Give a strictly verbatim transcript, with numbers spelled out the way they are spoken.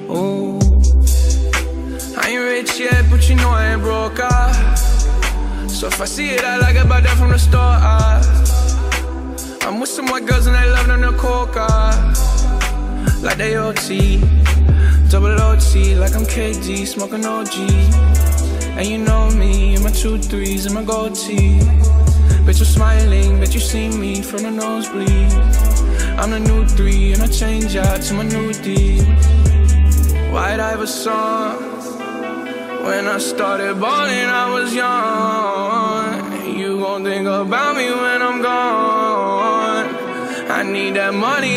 Ooh, I ain't rich yet, but you know I ain't broke, ah. So if I see it, I like it, buy that from the store, ah. I'm with some white girls and they love them to coca, like they O T, double O T, like I'm K D, smoking O G. And you know me, in my two threes and my gold tee. Bet you're smiling, bet you see me from the nosebleed. I'm the new three and I change out to my new D. White Iverson. When I started balling, I was young. You gon' think about me when I'm gone. I need that money.